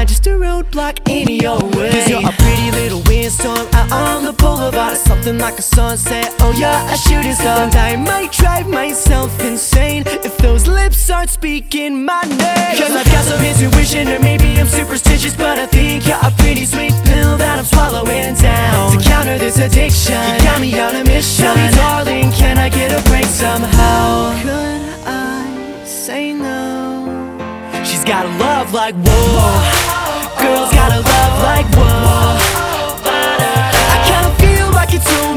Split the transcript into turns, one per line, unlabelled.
find just a roadblock in your way. Cause you're a pretty little windstorm out on the boulevard, something like a sunset, oh yeah, a shooting star. And I might drive myself insane if those lips aren't speaking my name. Cause I've got some intuition, or maybe I'm superstitious, but I think you're a pretty sweet pill that I'm swallowing down to counter this addiction. You got me on a mission. Tell me, darling, can I get a break somehow? Could I say no? She's got a love like whoa. Girls got a love like whoa. I kinda feel like it's so